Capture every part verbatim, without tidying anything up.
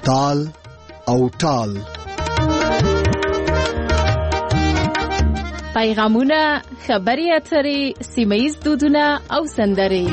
تال او ټال. پیغامونه، خبري اترې، سیمه‌ییز دودونه او سندرې.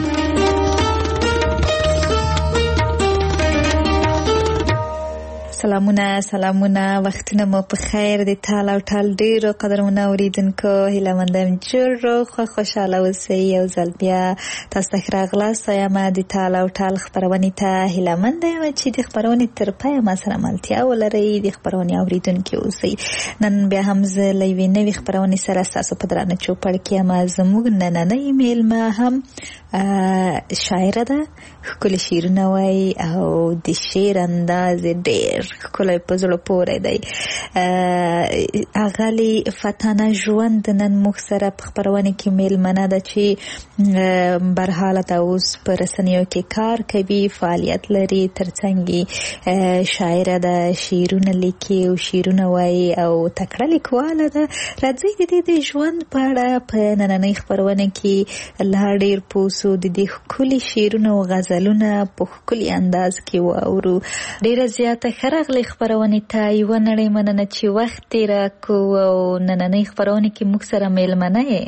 سلامونه سلامونه وختونه مو په خیر دي. تال او ټال ډیرو قدرمنه اوریدونکو هیله مندم جوړ خو خوشاله اوسئ. یو ځل بیا تاسو ته راغلاست یم د تال او ټال خبرونې ته هیله مند یم چې د خبرونې تر پایه ما سره ملتیا ولرئ، د خبرونې اوریدونکي اوسئ. نن بیا هم زه له یوې نوې خبرونې سره ستاسو په درانه چوپړ کې یم. زموږ نننۍ میلمه هم شاعره ده، ښکلي شعرونه وایي او د شعر انداز ډېر ښکلی په زړه پورې دی. اغلې فتانه ژوند نن موږ سره په خپرونه کې میلمنه ده چې برحاله ده، اوس په رسنیو کې کار کوي، فعالیت لري، ترڅنګ شاعره ده، شعرونه لیکي او شعرونه وایي او تکړه لیکواله ده. راځئ د دې د ژوند په اړه په نننۍ خپرونه کې لا ډېر پوه سو، د دې ښکلي شعرونه او غزلونه په ښکلي انداز کې واورو. ډېره زیاته ښه راغلې خپرونې ته. یوه نړۍ مننه چې وخت یې راکړو او نننۍ خپرونه کې موږ سره میلمنه یې.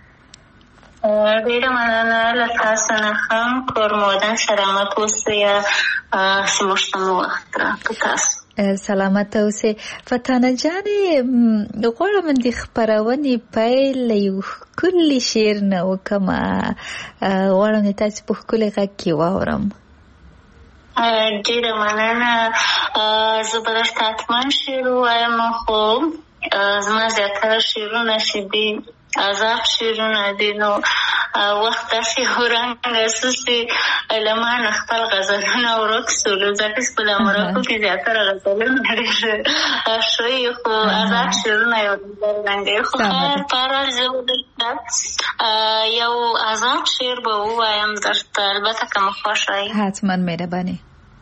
ډېره مننه له تاسو نه هم کور مودن سلامت اوسئ چې موږ ته مو وخت راکړو. تاسو سلامت اوسئ. فتانه جانې غواړم د خپرونې پیل له یو ښکلي شعر نه وکړم. غواړم د تاسو په ښکلي غږ کې واورم. ډېره مننه. زه به درته حتما شعر ووایم، خو زما زیاتره شعرونه چې دي عذاب شعرونه دي، نو وخت داسې ورنګه سو چې له ما نه خپل غزلونه ورک سولو، ځکه چې په امریکا کې زیاتره غزلونه ډېر ښوي، خو عذاب شعرونه یو رنګه. خو خیر پاره زه درته یو عذاب شعر به ووایم درته، البته که مو خوښه وي. حتما مهرباني.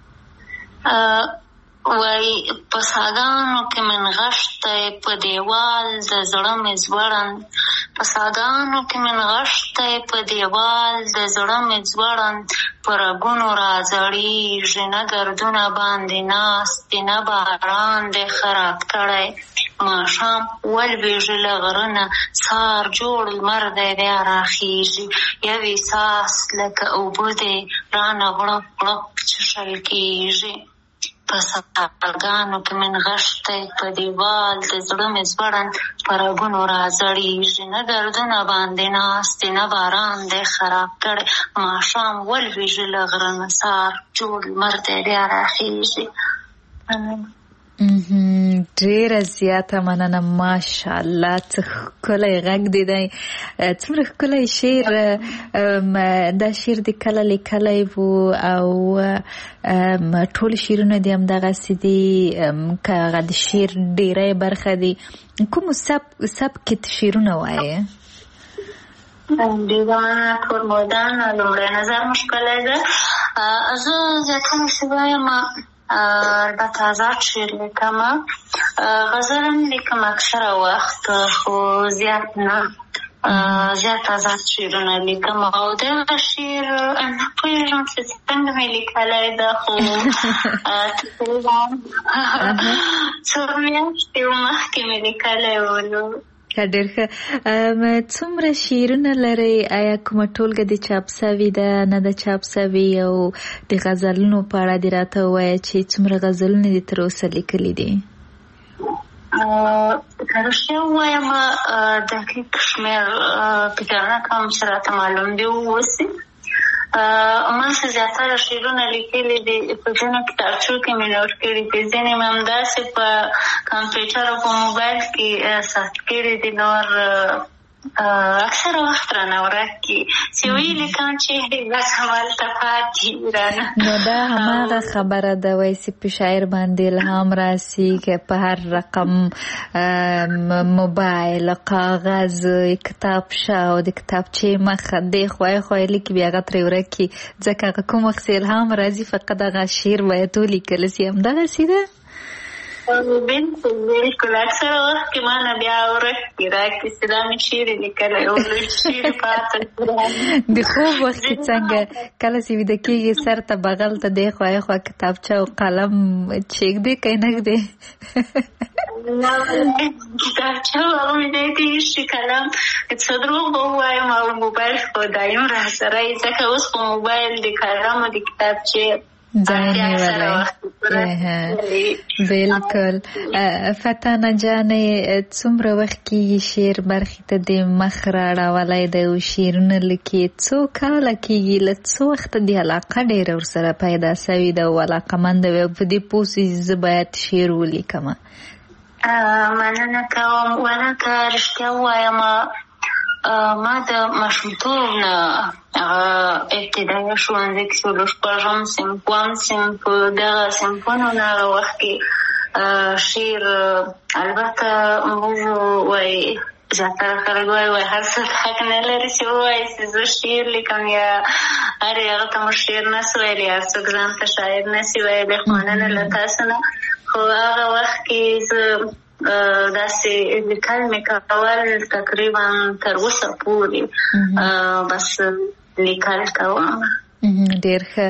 وای په ساګانو کې من غشتی په دیوال د زړه مې ځوړند، په ساګانو کې من غشتی په دیوال د زړه مې ځوړند، په رګونو راځړېږي نه ګردونه باندې ناست دي، نه باران دی خراب کړی، ماښام ولوېږي له غره نه، سهار جوړ لمر دی بیا راخېږي، یو احساس لکه اوبه دی رانه غړپ غړپ چښل کېږي. په ساګانو کې من غشتی په دیوال د زړه مې ځوړند، په رګونو راځړېږي نه ګردونه باندې ناست دي، نه باران دی خراب کړی، ماښام ولوېږي له غره نه، سهار جوړ لمر دی بیا راخېږي. ډېره زیاته مننه. ماشاءالله څه ښکلی غږ دی دی، څومره ښکلی شعر. دا شعر د کله لیکلی و او ټول شعرونه دې همدغسې دي که هغه د شعر ډېری برخه دي. کومو سبک کې شعرونه وایې؟ دیوانه کور مودن لومړی نظر مو ښکلی ده. زه زیاتره چې وایم البته آزاد شعر لیکم، غزل هم لیکم اکثره وخت، خو زیات نه، زیات آزاد شعرونه لیکم. او دغه شعر نه پوهېږم چې څنګه مې لیکلی ده، خو تقریبا څو میاشتې مخکې مې لیکلی و. ډېر ښه. څومره شعرونه لرئ؟ آیا کومه ټولګه د چاپ سوي ده، نه ده چاپ سوي؟ او د غزلونو په اړه دې راته ووایه چې څومره غزلونه دې تر اوسه لیکلي دي؟ که رښتیا ووایم دقیق شمېر فکر نه کوم چې راته معلوم دي واوسي. ما چې زیاتره شعرونه لیکلي دي په ځینو کتابچو کې مې نوټ کړي دي، ځینې مې همداسې په کمپیوټر او په موبایل کې ثبت کړي دي، نور اکثره وخت رانه ورک کي چې ویې لیکم چې بس همالته پاتې رانه. نو دا هماغه خبره ده وایي چې په شاعر باندې الهام راسي که په هر رقم موبایل، کاغذ، کتابچه او د کتابچې مخه دی خوای خوای لیکي بیا هغه ترې ورک کي، ځکه هغه کوم وخت الهام راځي فقط هغه شعر باید ولیکل سي. همدغسې ده. بالکل بالکل اکثره وخت کې ما نه بیا ورکې راکړي چې دا مې شعر لیکلی او لږ شعر پاته د خوب وخت کې څنګه کله چې ویده کېږي سر ته بغل ته دی خوا خوا کتابچه او قلم چیږدې که نه ږدې؟ کتابچه هغه مې دی کېږي قلم څه دروغ به ووایم او موبایل خو دایم را سره یې ځکه اوس خو موبایل د قلم او د کتابچې ځای نیولی. بالکل. فتانه جانې څومره وخت کېږي شعر برخې ته د مخ راړولی دی او شعرونه لیکي؟ څو کاله کېږي؟ له څو وخته دې علاقه ډېره ورسره پیدا سوې ده او علاقمنده وې او په دې پوه سوې زه باید شعر ولیکمه؟ مننه کوم. ونه که رښتیا ووایم ما د ماشومتوب نه ابتدایي ښوونځي کې څلور شپږم صنف اووم صنف په دغه صنفونو نه هغه وخت کې شعر البته موږ وایي زیاتره خلک وایي وایي هر څوک حق نه لري چې ووایي چې زه شعر لیکم یا هر هغه ته مو شعر نه سو ویلی هر څوک ځان ته شاعر نه سي ویلی خو مننه له تاسو نه. خو هغه وخت کې زه داسې لیکل مې کول تقریبا تر اوسه پورې بس لیکل کوم. ډېر ښه.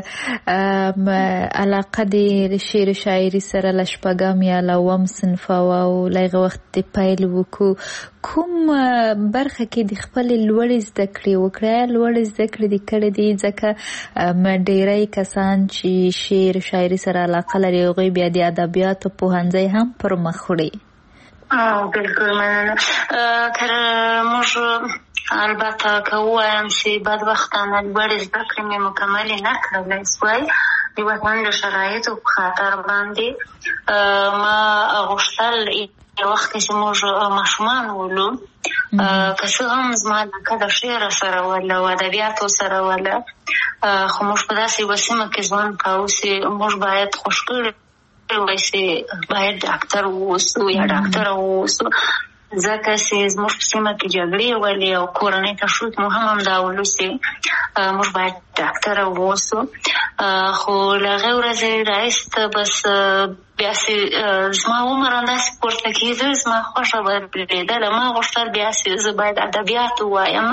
علاقه دې د شعر شاعري سره له شپږم یا له اووم صنفه وه او له هغه وخت دې پیل وکړو. کوم برخه کې د خپلې لوړې زده کړې وکړې؟ لوړې زده کړې دې کړې دي ځکه ډېری کسان چې شعر شاعري سره علاقه لري هغوی بیا د ادبیاتو پوهنځی هم پر مخ وړي. بالکل مننه. که موږ البته که ووایم چې بدبختانه لوړې زده کړې مې مکملې نه کړلی سوای د وطن د شرایطو په خاطر باندې. ما غوښتل یو وخت کې چې موږ ماشومان ولو که څه هم زما علاقه د شعر سره وله او ادبیاتو سره وله خو موږ په داسې یوه سیمه کې ژوند کوو چې موږ باید خوش کړي وای چې باید ډاکټر واوسو یا ډاکټره واوسو ځکه چې زموږ په سیمه کې جګړې ولې او کورنۍ تشویق مو هم همدا ولو چې موږ باید ډاکټره واوسو. خو له هغې ورځې راایسته بس بیا چې زما عمر همداسې پورته کېده زما خوښه بدلېدله. ما غوښتل بیا چې زه باید ادبیات ووایم.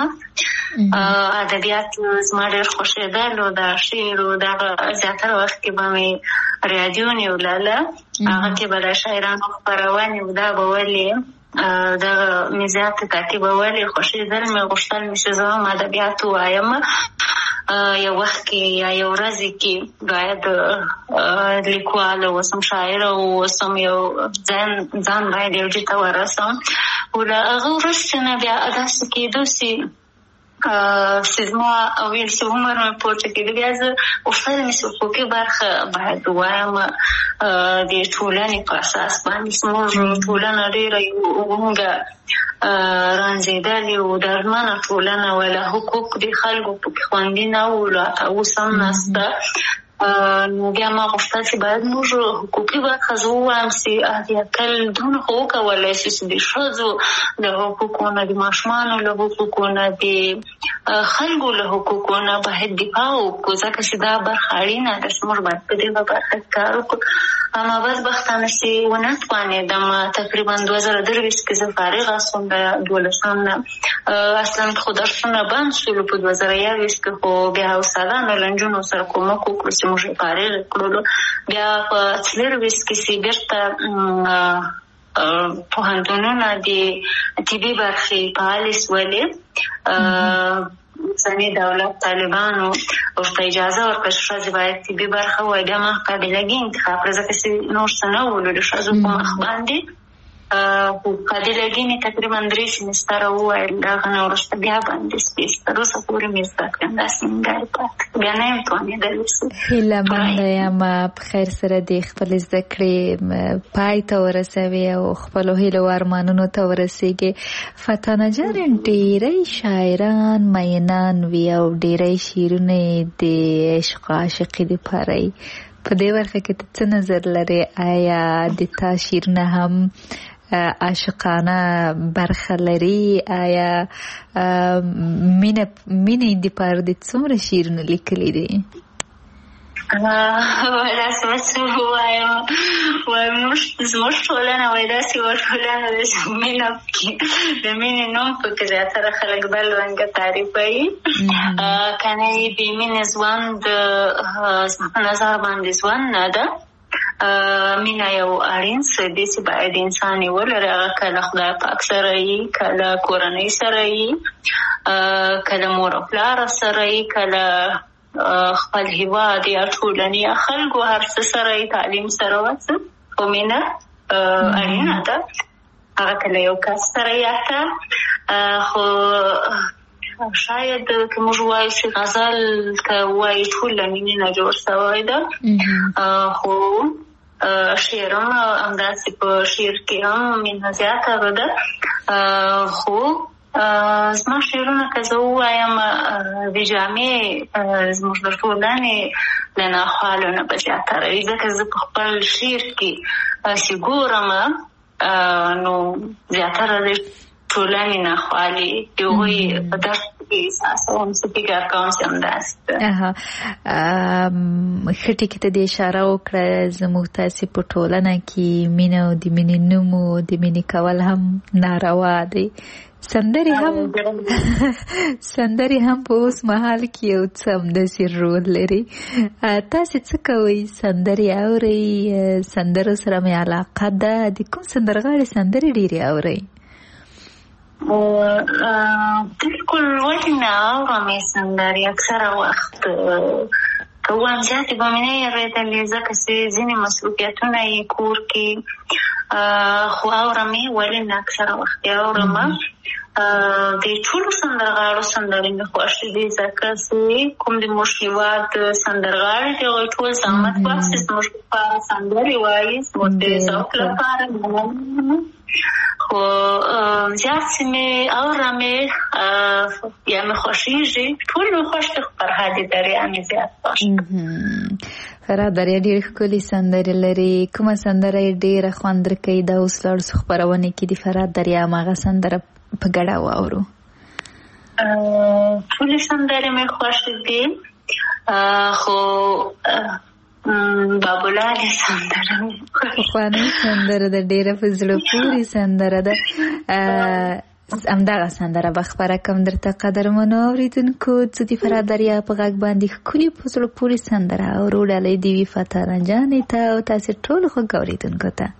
ادبیات زما ډېر خوښېدل او د شعر او دغه زیاتره وخت کې به مې راډیو نیوله هغه کې به د شاعرانو خپرونې او دا به ولې دغه مې زیاتې تعقیبولې خوښېدل مې غوښتل مې چې زه هم ادبیات ووایم. یو وخت کې یا یو ورځې کې باید لیکواله اوسم شاعره واوسم یو ځان ځان باید یو ځای ته ورسم. او له هغه وروسته نه بیا داسې کېدو چې چې زما ویل چې عمر مې پورته کېده بیا زه غوښتل مې چې حقوقي برخه باید ووایم د ټولنې په اساس باندې. زموږ ټولنه ډېره وونګه رانځېدلې او درمنه ټولنه وله حقوق د خلکو پکې خوندي نه وو لا اوس هم نسته. نو بیا ما غوښتل چې باید موږ حقوقي برخه زه ووایم چې اهلیتل دونه خو وکولی شي چې د ښځو د حقوقو نه د ماشومانو له حقوقو نه د خلکو له حقوقو نه باید دفاع وکړو ځکه چې دا برخه اړینه ده چې موږ باید په دې برخه کې کار وکړو. اما بدبختانه چې ونه توانېدم تقریبا دوه زره درویشت کې زه فارغه شوم د دولسم نه. اصلا خو درسونه بند شولو په دوه زره یوویشت کې خو بیا استادانو له نجونو سره کومک وکړو چې موږ یې فارغ کړلو. بیا په څلرویشت کې چې بېرته پوهنتونونه د طبي برخې فعالې شولې اوسني دولت طالبانو ورته اجازه ورکړه چې ښځې باید طبي برخه ووایي. بیا ما قابلګي انتخاب کړه ځکه چې نور څه نه ولو د ښځو په مخ باندې. خو قابلګي مې تقریبا درې سیمستره وویل د هغه نه وروسته بیا باندې سپېڅ تر اوسه پورې مې زده کړم داسې نیمګړې پاتې بیا نه یم توانېدلی. هیله منده یم په خیر سره د خپلې زده کړې پای ته ورسوي او خپلو هیلو او ارمانونو ته ورسېږي. فتانه جانې ډېری شاعران مینان وي او ډېری شعرونه د عشق او عاشقي دپاره یي. په دې برخه کې ته څه نظر لرې؟ آیا د تا شعرونه هم عاشقانه برخه لري؟ آیا مینه مینې دپاره دې څومره شعرونه لیکلي دي؟ وای داسې به څه ووایم وای موږ زموږ ټولنه وای داسې یوه ټولنه ده چې مینه پکې د مینې نوم پکې زیاتره خلک بل رنګه تعریفوي که نه یې بې مینې ژوند زما په نظر باندې ژوند نه ده. مینه یو اړین څه دی چې باید انسان یې ولري. هغه که له خدای پاک سره یي، که له کورنۍ سره یي، که له مور او پلار سره یي، که له خپل هیواد یا ټولنې یا خلکو هر څه سره یي، تعلیم سره وڅه خو مینه اړینه ده. هغه که له یو کس سره یي حتی خو شاید که موږ وایو چې غزل که وایي ټول له مینې نه جوړ شوی ده، خو شعر هم همداسې په شعر کې هم مینه زیاته ده. خو زما شعرونه که زه ووایم د جامې زموږ د ټولنې له ناخوالو نه به زیاتره وي، ځکه زه په خپل شعر کې چې ګورم نو زیاتره د ټولنې ناخوالې د هغوی په درد کې احساسوم، څه فکر کوم چې همداسې ده. ښه ټکي ته دې اشاره وکړه. زموږ تاسې په ټولنه کې مینه او د مینې نوم او د مینې کول هم ناروا دی. سندرې هم سندرې هم په اوس مهال کې یو څه همداسې رول لري. تاسې څه کوئ؟ سندرې اورئ؟ سندرو سره مې علاقه ده. د کوم سندرغاړي سندرې ډېرې اورئ؟ بالکل ولې نه اورم یې سندرې. اکثره وخت که ووایم زیاتې به مې نه اورېدلې ځکه چې ځینې مصروفیتونه یې کور کې، خو اورم یې ولې نه اکثره وخت یې اورم. د ټولو سندرغاړو سندرې مې خوښې دي ځکه چې کوم د موږ هېواد سندرغاړي دي هغوی ټول زحمت باسي زموږ لپاره سندرې وایي، زموږ د ذوق لپاره. خو زیات چې مې اورم یې یا مې خوښېږي، ټول مې خوښ دي، خو فرهاد دریا مې زیات خوښ ده. فرهاد دریا ډېرې ښکلې سندرې لري. کومه سندره یې ډېره خوند درکوي؟ دا اوس لاړو څو خپرونې کې د فرهاد دریا هماغه سندره په ګډه واورو. ټولې سندرې مې خوښې دي، خو بابولالې سندره پخوانۍ سندره ده، ډېره په زړه پورې سندره ده. همدغه سندره به خپره کړم درته قدرمنو اورېدونکو. زه د فرهاد دریا په غږ باندې ښکلې په زړه پورې سندره اورو. ډالۍ دې وي فتح رنجانې ته او تاسې ټولو خوږ اورېدونکو ته.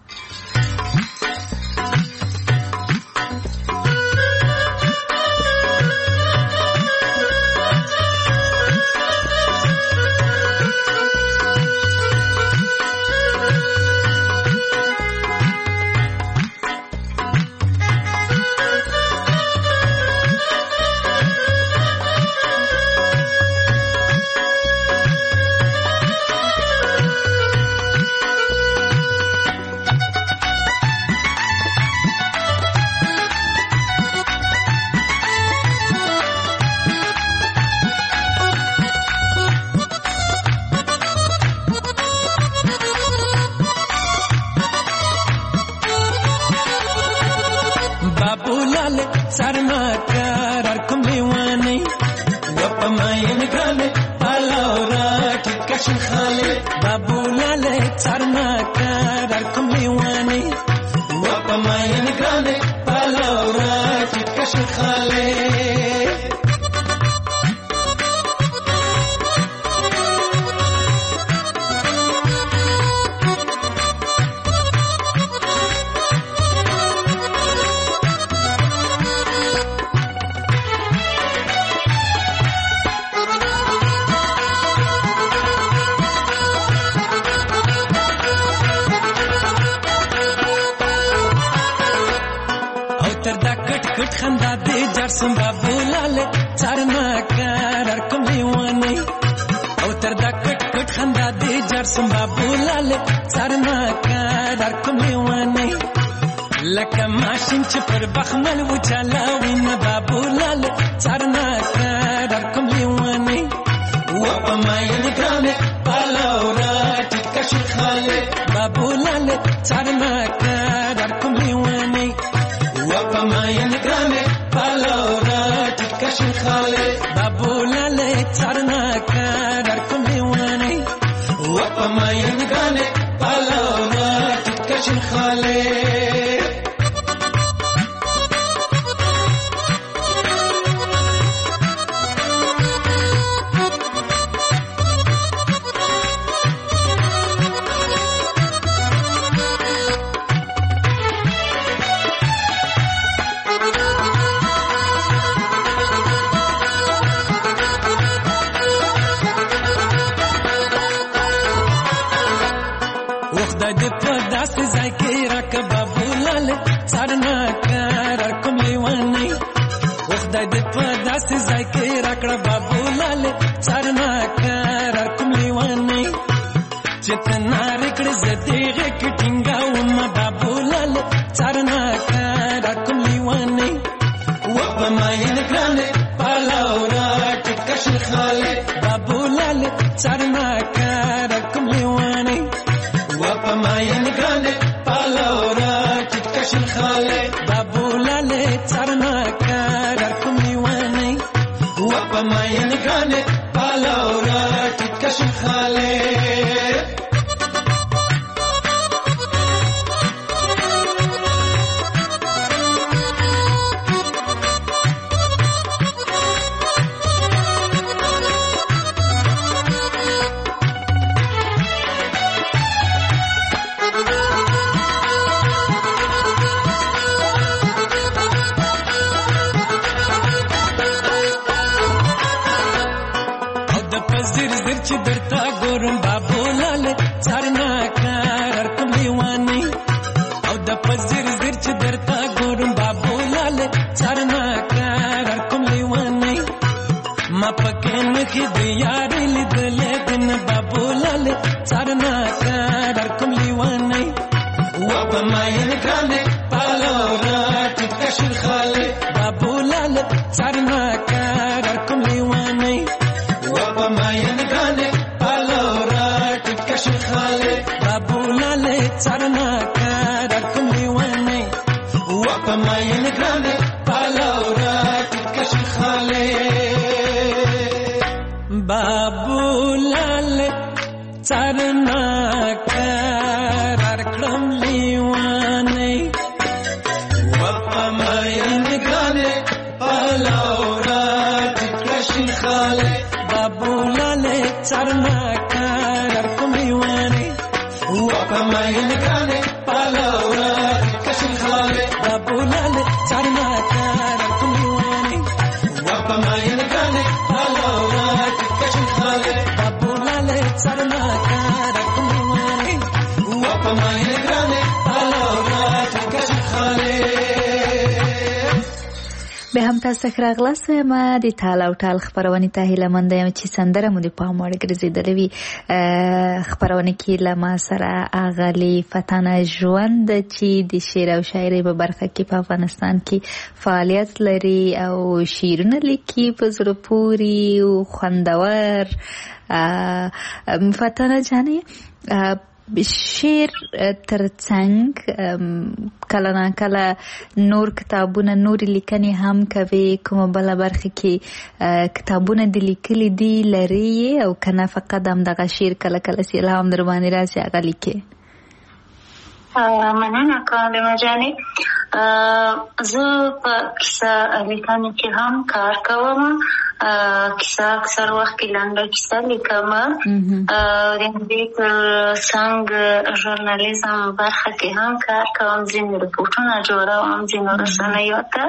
کشن خاله به هم تاسو ښه راغلاست ما د تال او ټال خبرونه ته هیله مند یم چې سندره مو د پام وړ ګرځیدلې وي خبرونه کې لما سره اغلی فتانه ژوند چې د شعر او شاعرۍ په برخه کې په افغانستان کې فعالیت لري او شعرونه لیکي په زړه پورې او خوندور. فتانه جانې شعر ترڅنګ کله نه کله نور کتابونه نور لیکنې هم کوي کومه بل برخه کې کتابونه د لیکلي دي لري او کنه فقط هم دغه شعر کله کله سي الهام در باندې راځي هغه لیکي. مننه کالم جانې زه په کیسه لیکنې کې هم کار کوم. کیسه اکثر وخت کې لنډه کیسه لیکم. د دې تر څنګ ژورنالیزم برخه کې هم کار کوم. ځینې رپورټونه جوړوم ځینو رسنیو ته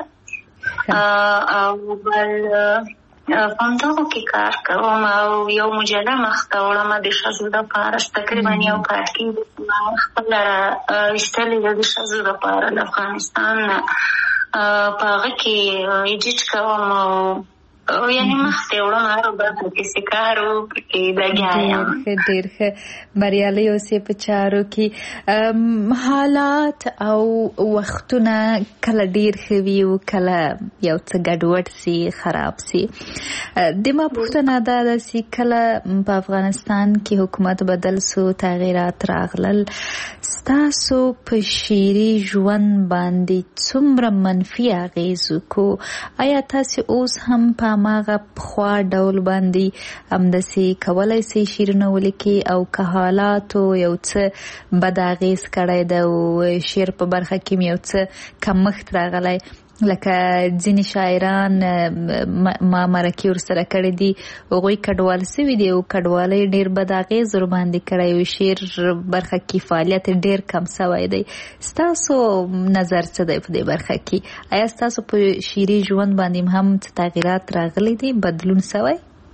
او بل په همدغو کې کار کوم او یو مجله مخته وړم د ښځو دپاره. تقریبا یو پاټکي خپله راویستلې ده د ښځو دپاره د افغانستان نه. په هغه کې ایډیټ کوم او یعنی مخته وړم هر برخه کې چې کار وکړي لګیا یم. ډېر ښه بریالي اوسې په چارو کې. حالات او وختونه کله ډېر ښه وي او کله یو څه ګډوډ سي خراب سي. د ما پوښتنه دا ده چې کله په افغانستان کې حکومت بدل سو تغیرات راغلل ستاسو په شعري ژوند باندې څومره منفي اغېز وکړو؟ آیا تاسو اوس هم په هماغه پخوا ډول باندې همداسې کولی سي شعرونه ولیکي او که حالاتو یو څه بد اغېز کړی ده او شعر په برخه کې یو څه کمښت راغلی لکه ځینې شاعران ما مرکې ورسره کړي دي هغوی کډوال سوي دي او کډوالۍ ډېر بد اغېز ورباندې کړی او شعر برخه کې فعالیت ډېر کم سوی دی. ستاسو نظر څه دی په دې برخه کې؟ آیا ستاسو په شعري ژوند باندې هم څه تغیرات راغلي دي، بدلون سوی؟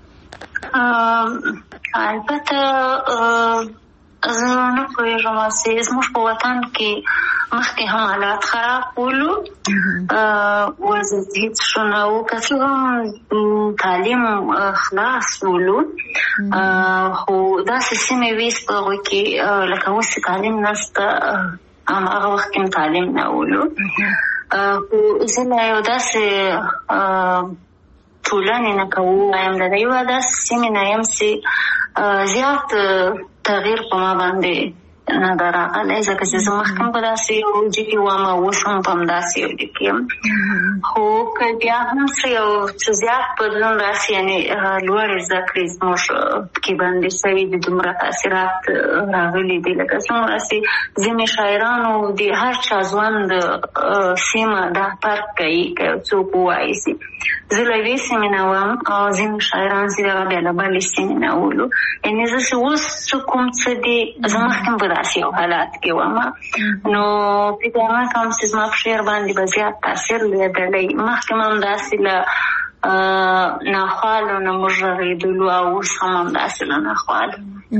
البته زه نه پوهېږم چې زموږ په وطن کې مخکې هم حالات خراب ولو، وضعیت هېڅ ښه نه و، که څه هم تعلیم خلاص ولو، خو داسې سیمې وې چې په هغوی کې لکه اوس چې تعلیم نشته، هماغه وخت کې هم تعلیم نه ولو. خو زه له یو داسې ټولنې نه که ووایم د یوه داسې سیمې نه یم چې زیات تغییر په ما باندې نه ده راغلی، ځکه چې زه مخکې په داسې یو وجه کې وم او اوس هم په همداسې یو وجه کې یم. خو که بیا هم څه یو څه زیات بدلون راسي، یعنې لوړې زده کړې زموږ کې باندې شوي دي، دومره تاثیرات راغلي دي لکه څومره چې ځینې شاعرانو د هر چا ژوند سیمه دا فرق کوي که یو څوک ووایي چې زه له یوې سیمې نه وم او ځینې شاعران چې دغه بیا له بلې سیمې نه ولو. یعنې زه چې اوس څه کوم څه دي، زه مخکې هم په داسې یو حالات کې وم، نو فکر نه کوم چې زما په شعر باندې به زیات تاثیر لیدلی. مخکې هم همداسې له ناخوالو نه موږ غږېدلو او اوس هم همداسې له ناخوالو.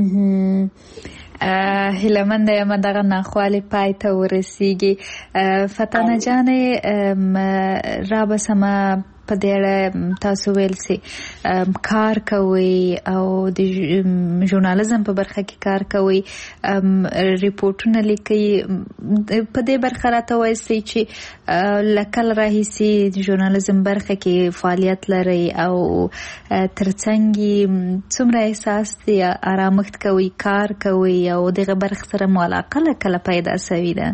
هیلهمنده یم دغه ناخوالې پای ته ورسیږي. فتانه جانې رابسمه په دې اړه تاسو ویل سي کار کوي او د ژورنالیزم په برخه کې کار کوي، ریپورټونه لیکي، په دې برخه راته وایي چې لکل راهیسي د ژورنالیزم برخه کې فعالیت لري او ترڅنګ څومره احساس دی آرامښت کوي، کار کوي او دغه برخه سره مو علاقه کله پیدا سوي ده؟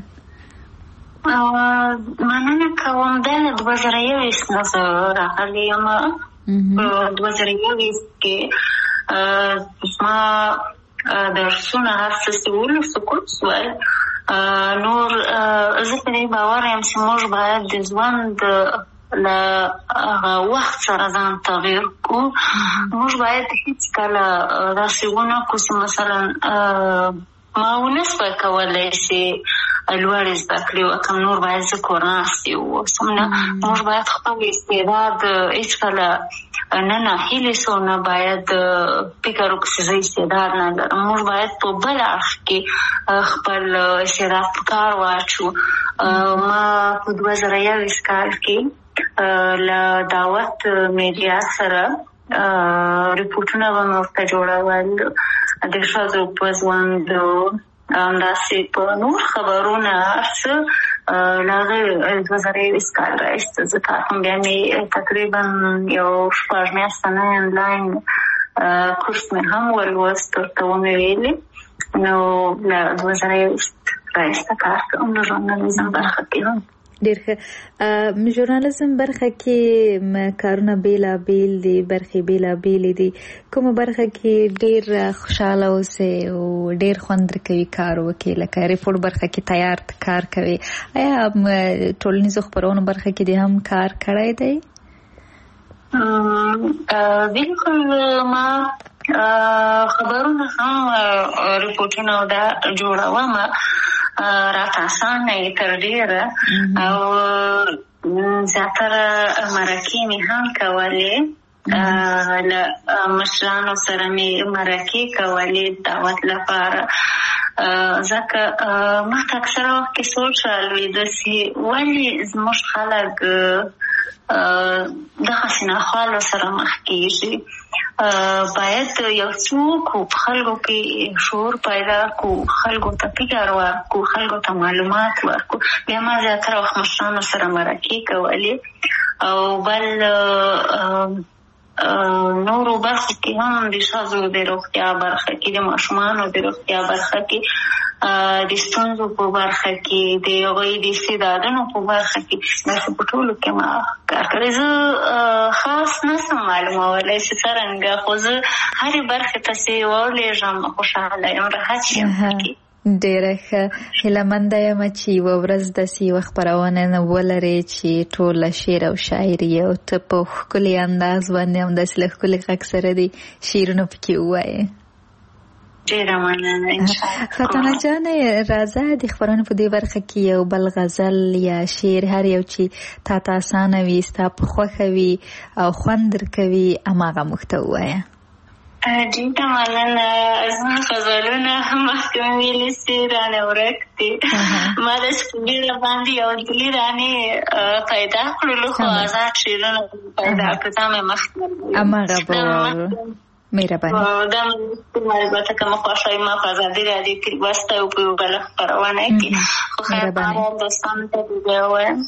مننه کوم. دا دوه زره یوویشت نه زه راغلی یم. په دوه زره یوویشت کې زما درسونه هر څه چې ولو سقوط شول. نور زه په دې باور یم چې موږ باید د ژوند له وخت سره ځان تغییر کړو. موږ باید هېڅکله داسې ونه کړو چې مثلا ما ونه سوای کولی چې لوړې زده کړې وکړم، نور باید زه کور ناستې واوسم. نه، موږ باید خپل استعداد هېڅکله نه ناهیلې سو، نه باید فکر وکړو چې زه استعداد نه لرم. موږ باید په بل اړخ کې خپل استعداد په کار واچو. ما په دوه زره یوویشت کال کې له دعوت میډیا سره ریپورټونه به مې ورته جوړول د ښځو په ژوند، همداسې په نور خبرونه هر څه له هغې دوه زره یوویشت کال راهیسته زه کار کوم. بیا مې تقریبا یو شپږ میاشته نه انلاین کورس مې هم ولوست، ورته ومې ویلې. نو له دوه زره یوویشت راهیسته کار کوم د ژورنالیزم برخه کې هم. ډېر ښه. ژورنالیزم برخه کې کارونه بېلابېل دي، برخې بېلابېلې دي. کومه برخه کې ډېر خوشحاله اوسئ او ډېر خوند درکوي کار وکړئ؟ لکه ریپورټ برخه کې تیار کار کوي، آیا ټولنیزو خپرونو برخه کې دې هم کار کړی دی؟ بالکل. ما خبرونه هم ریپورټونه دا جوړوم، راته اسانه یې تر ډېره، او زیاتره مرکې مې هم کولې، له مشرانو سره مې مرکې کولې دعوت لپاره. ځکه ما ته اکثره وخت کې سوچ رالوېده چې ولې زموږ خلک دغسې ناخوالو سره مخ کېږي. باید یو څوک په خلکو کې شعور پیدا کړو، خلکو ته فکر ورکړو، خلکو ته معلومات ورکړو. بیا ما زیاتره وخت مشرانو سره مرکې کولې، او بل نورو برخو کې هم د ښځو د روغتیا برخه کې، د ماشومانو د روغتیا برخه کې د ستونزو په برخه کې د هغوی د استعدادونو په برخه کې داسې په ټولو کې ما کار کړی. زه خاص نسم معلومولی چې څرنګه، خو زه هرې برخې پسې ولېږم، خوشحاله یم، راحت یم پکې. ډیره ښه. هیلهمنده یم چې یوه ورځ داسې یوه خپرونه ولرې چې ټوله شعر او شاعري او ته په ښکلي انداز باندې همداسې له ښکلي غږ سره دې شعرونه پکې ووایې. ډیره مننه انشاءالله. فتانه جانې راځه د خپرونې په دې برخه کې یو بل غزل یا شعر هر یو چې تا ته اسانه وي، ستا په خوښه وي او خوند درکوي، هماغه موږ ته ووایه. ډیره مننه. زما غزلونه مخکې مې ویلي چې رانه ورک دي. ما داسې په بیړه باندې یو دلي رانې پیدا کړلو، خو آزاد شعرونه پیدا کړه. دا مې مخکې هماغه به مهرباني. دا مې البته که مې خوښوي ما په ازادي راډیو کې لوستی و په یوه بله خپرونه کې، خو خیر بهرحال دوستانو ته دې بیا ووایم.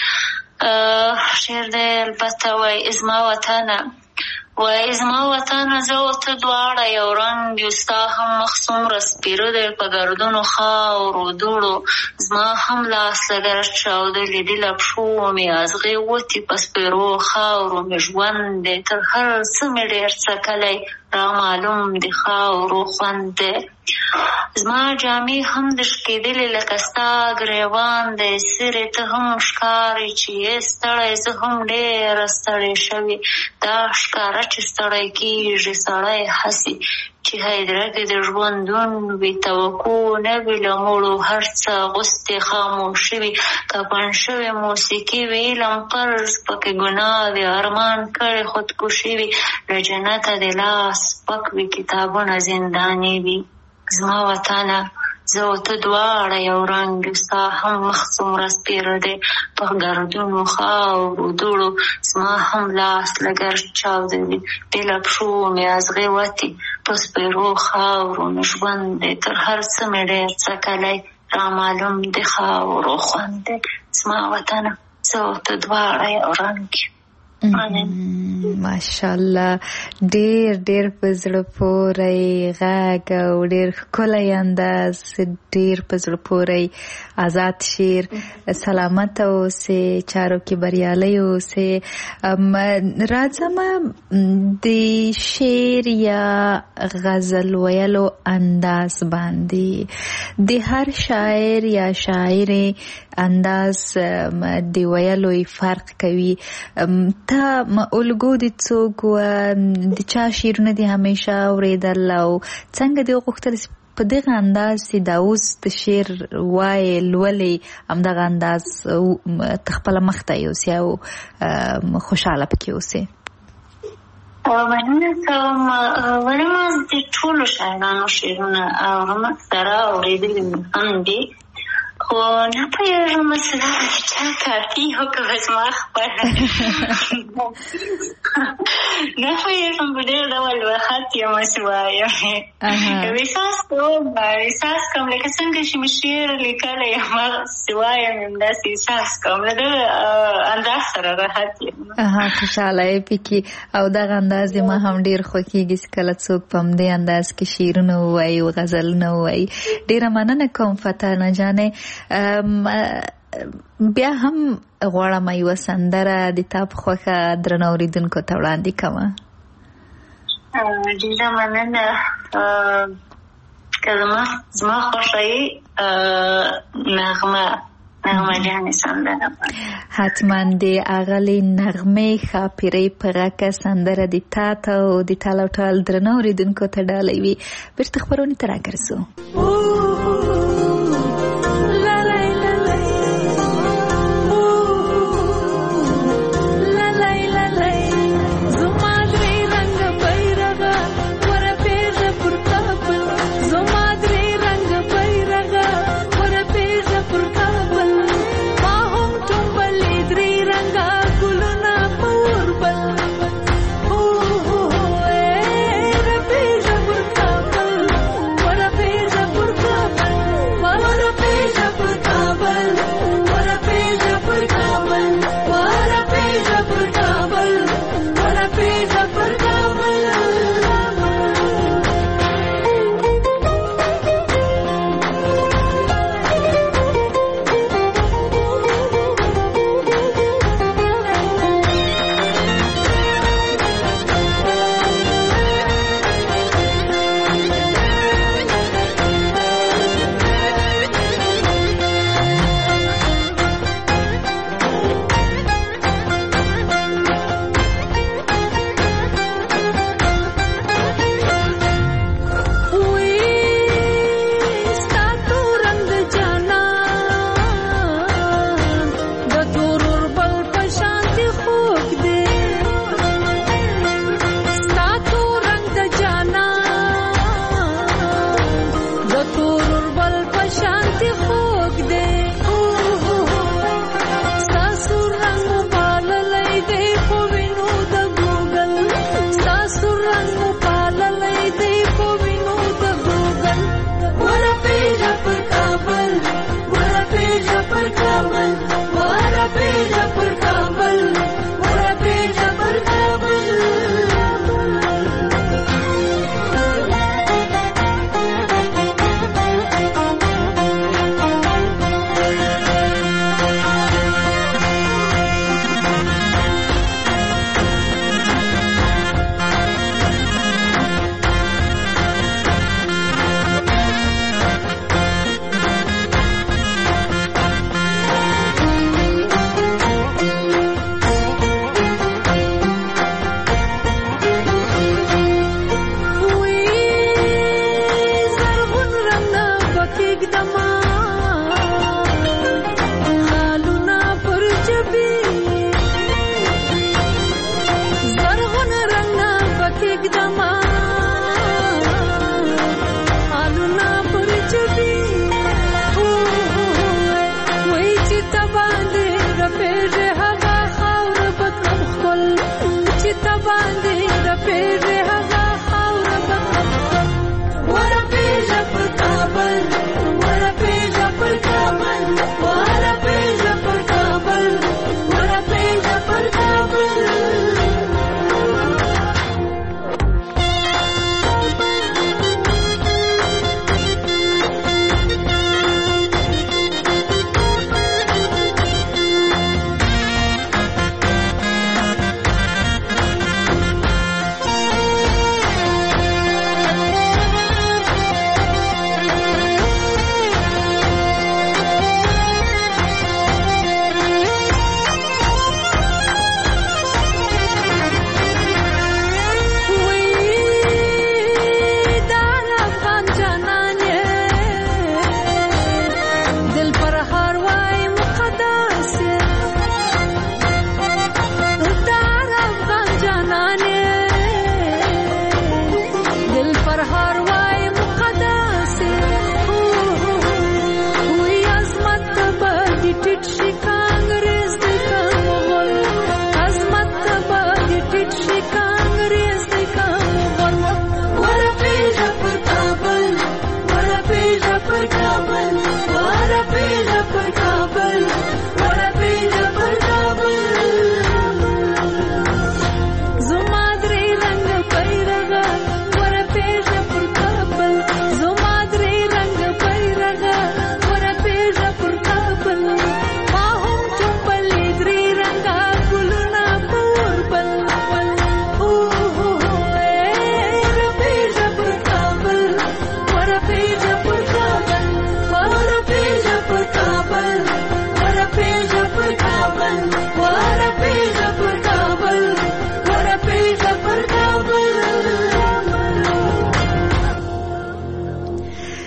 شعر دی البته وایي زما وطنه، وای زما وطنه زه او ته دواړه یو رنګ یو، ستا هم مخ څومره سپېره دی په ګردونو خاورو دوړو، زما هم لاس لګر چاودلي دي له پښو مې ازغې وتې په سپېرو خاورو مې ژوند دی، تر هر څه مې ډېر څکلی را معلوم د خاورو خوند دی. زما جامې هم د شکېدلې لکه ستا ګریوان دی، سرې ته هم ښکاري چې یې ستړی، زه هم ډېره ستړې شوې. دا ښکاره چې ستړی کېږي سړی هسې چې هیدرکې د ژوندون وي، توقع نه وي له مړو، هر څه غوستې خاموشي وي، کفن شوې موسیقي وي، علم فرض پکې ګناه وي، ارمان کړی خودکشي وي، له جنته د لاس پک وي، کتابونه زنداني وي. زما وطنه زه او ته دواړه یو رنګ یو، ستا هم مخ څومره سپېره دی په ګردونو خاورو دوړو، زما هم لاس لګر چاودلي دي له پښو مې ازغې وتې په سپېرو خاورو مې ژوند دی، تر هر څه مې ډېر څکلی را معلوم د خاورو خوند دی. زما وطنه زه او ته دواړه یو رنګ یو. ماشاءالله، ډیر ډیر په زړه پورې غږ او ډیر ښکلی انداز، ډیر په زړه پورې آزاد شعر. سلامت اوسې، چارو کې بریالی اوسې. راځم د شعر یا غزل ویلو انداز باندې، د هر شاعر یا شاعر انداز د ویلو فرق کوي. تا الګو د څوک و د چا شعرونه دي همیشه اورېدل او څنګه دې وغوښتل په دغه انداز چې دا اوس د شعر وایې لولې همدغه انداز ته خپله مخته یوسې او خوشحاله پکې اوسې؟ مننه کوم. ولې ما د ټولو شاعرانو شعرونه اورم، اکثره اورېدلي مې هم دي، خو نه پوهېږم مثلا د چا کافي و که به زما خپله نه پوهېږم په ډېر ډول وخت یم چې وایم، احساس کوم احساس کوم لکه څنګه چې مې شعر لیکلی یم هغسې وایم، همداسې احساس کوم، له دغه انداز سره راحت یم. خوشحاله یې پکې او دغه انداز دې ما هم ډېر خوښېږي چې کله څوک په همدې انداز کې شعرونه ووایي او غزلونه ووایي. ډېره مننه کوم فتانه جانې. بیا هم غواړم یوه سندره د تا په خوښه درنو اورېدونکو ته وړاندې کړمه. ډېره مننه. که زما زما خوښه یې نغمه نغمه جانې سندره حتما د اغلې نغمې ښاپیرۍ په غږ سندره د تا ته او د ټال او ټال درنو اورېدونکو ته ډالۍ وي. بېرته خپرونې ته راګرځو. What a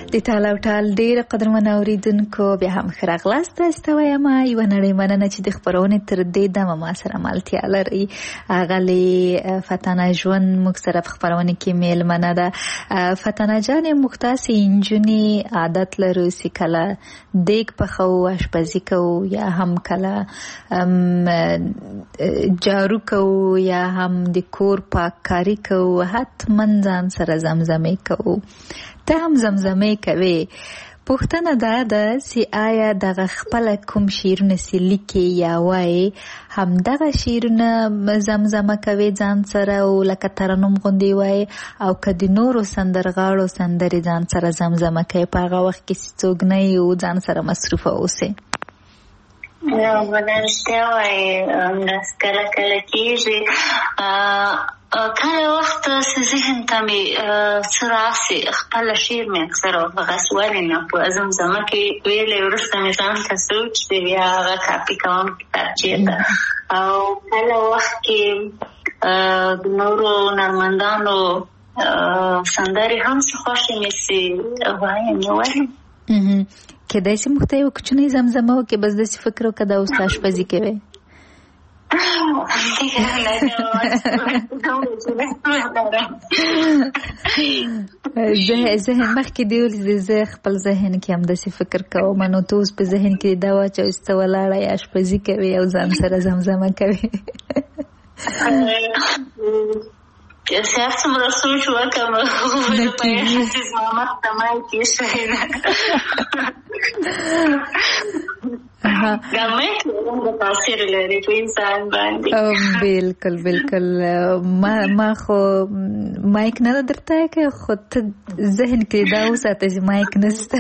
د ټال او ټال ډېر قدرمن اوریدونکو بیا هم ښه راغلاست. ستوایم یوه نړۍ مننه چې د خپرونې تر دې دمه ما سره ملتیا لري. ښاغلې فتانه ژوند موږ سره په خپرونې کې میلمنه ده. فتانه جانې موږ تاسې نجونې عادت لرو چې کله دیګ پخوو اشپزي کوو یا هم کله جارو کوو یا هم د کور پاککاري کوو حتما ځان سره زمزمې کوو. ته هم زمزمې کوي. پوښتنه دا ده چې آیا دغه خپل کوم شعرونه چې لیکي یا وایي همدغه شعرونه زمزمه کوي ځان سره او لکه ترنم غوندې وایي او که د نورو سندرغاړو سندرې ځان سره زمزمه کوي په هغه وخت کې چې څوک نه یې او ځان سره مصروفه اوسئ؟ نو بله رښتیا وایي همداسې کله کله کېږي. کله وخت چې ذهن ته مې څه راسي خپله شعر مې اکثره هغسې ولې نه په زمزمه کې ویلی وروسته مې ځان ته سوچ دی بیا هغه کاپي کوم کتابچې ته او کله وخت کې د نورو نرمندانو سندرې هم څه خوښې مې چې وایم نو ولې کېدای شي موږ ته یو کوچنۍ زمزمه وکړې بس داسې فکر وکړه دا اوس اشپزي کوې. ذهن مخکې دی ولې زه خپل ذهن کې همداسې فکر کوم نو ته اوس په ذهن کې دا واچوه چې ته ولاړه یې اشپزي کوې او ځان سره زمزمه کوې. سیاف څومره سوچ وکړم په زما مخته مایکې شوی ده تاثیر لري په انسان باندې. بالکل بالکل. ما خو مایک نه درته که خو ته ذهن کې دا وساته چې مایک نشته.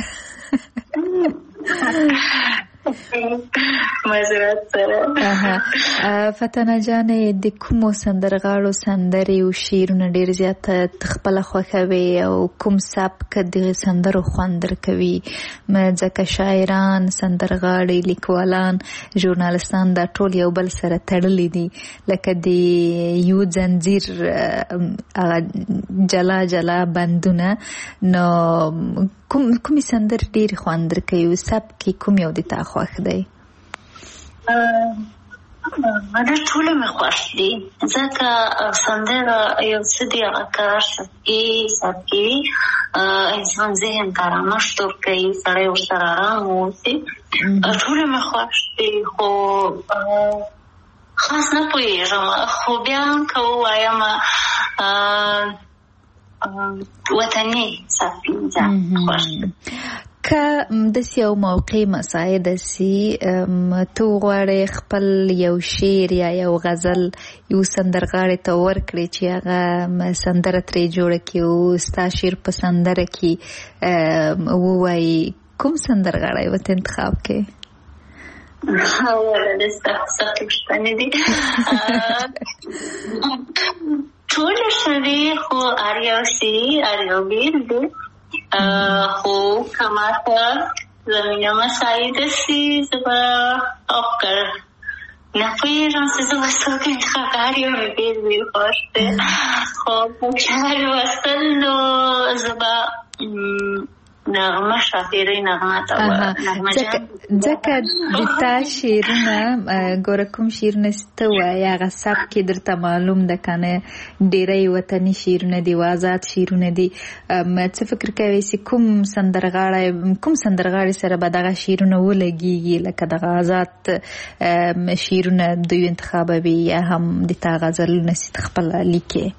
مزرات سره. فتانه جانې د کومو سندرغاړو سندرې او شعرونه ډېر زیات خپله خوښوي او کوم سبک د سندرو خوند درکوي؟ ځکه شاعران، سندرغاړي، لیکوالان، ژورنالستان دا ټول یو بل سره تړلي دي لکه د یو زنځیر جلا جلا بندونه. نو کوم کومې سندرې ډېرې خوند درکوي او سبک کوم یو د تا خوښ دی؟ مده ټوله مې خوښ دي ځکه سندره یو څه دی هغه کار سبکي سبکي انسان ذهن ته رامشت ورکوي سړی ورسره ارام واوسي. ټوله مې خوښ دي خو خاص نه پوهېږم خو بیا هم که ووایم وطني سبکي زیات خوښ دي. که داسې یو موقع مساعده سي ته وغواړې خپل یو شعر یا یو غزل یو سندرغاړي ته ورکړې چې هغه سندره ترې جوړه کړي او ستا شعر په سندره کې ووایي کوم سندرغاړی به ته انتخاب کړې؟ اوله د ستا سختې پوښتنې دي ټوله ښه دي خو هر یو شي هر یو بېل دی خو که ماته زمینه مساعده سي زه به افکر نه پوهېږم چې زه به څوک انتخاب کړم هر یو مې بېل بېل خوښ دی خو په کار لوستل نو زه به نغمه شاپیرۍ نغمه ته نغمه جان ځکه د تا شعرونه ګوره کوم شعرونه چې ته وایې هغه سبک یې درته معلوم ده که نه ډېری وطني شعرونه دي او آزاد شعرونه دي. څه فکر کوې چې کوم سندرغاړی کوم سندرغاړي سره به دغه شعرونه ولګېږي لکه دغه آزاد شعرونه دوی انتخابوي یا هم د تا غزلونه چې ته خپله لیکې؟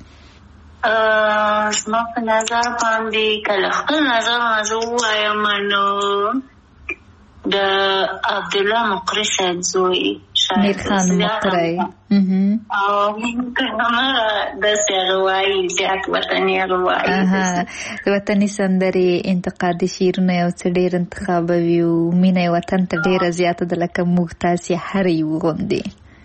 زما په نظر باندې کله خپل نظر نه زه ووایم نو د عبدالله مقری صاحب زوی میرخان مقری او همغه داسې هغه وایي زیات وطني هغه وایي وطني سندرې انتقادي شعرونه یو څه ډېر انتخابوي او مینه یې وطن ته ډېره زیاته ده لکه موږ تاسې هر یو غوندې.